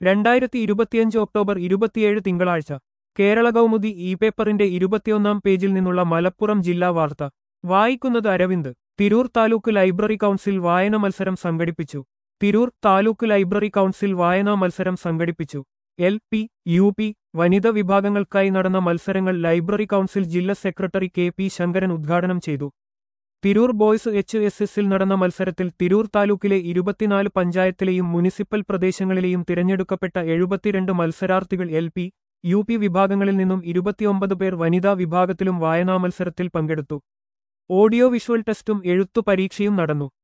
2025 October 27 തിങ്കളാഴ്ച Kerala Kaumudi E പേപ്പറിന്റെ 21-ാം പേജിൽ നിന്നുള്ള മലപ്പുറം ജില്ലാ വാർത്ത വായിക്കുന്നത് അരവിന്ദ്. തിരൂർ താലൂക്ക് ലൈബ്രറി കൗൺസിൽ വായന മത്സരം സംഘടിപ്പിച്ചു. തിരൂർ താലൂക്ക് ലൈബ്രറി കൗൺസിൽ വായനാ മത്സരം സംഘടിപ്പിച്ചു. എൽ പി, യു പി, വനിത വിഭാഗങ്ങൾക്കായി നടന്ന മത്സരങ്ങൾ ലൈബ്രറി കൗൺസിൽ ജില്ലാ സെക്രട്ടറി കെ പി ശങ്കരൻ ഉദ്ഘാടനം ചെയ്തു. തിരൂർ ബോയ്സ് HSSൽ നടന്ന മത്സരത്തിൽ തിരൂർ താലൂക്കിലെ 24 പഞ്ചായത്തിലെയും മുനിസിപ്പൽ പ്രദേശങ്ങളിലെയും തിരഞ്ഞെടുക്കപ്പെട്ട 72 മത്സരാർത്ഥികൾ എൽ പി, യു പി വിഭാഗങ്ങളിൽ നിന്നും 29 പേർ വനിതാ വിഭാഗത്തിലും വായനാ മത്സരത്തിൽ പങ്കെടുത്തു. ഓഡിയോ വിഷ്വൽ ടെസ്റ്റും എഴുത്തു പരീക്ഷയും നടന്നു.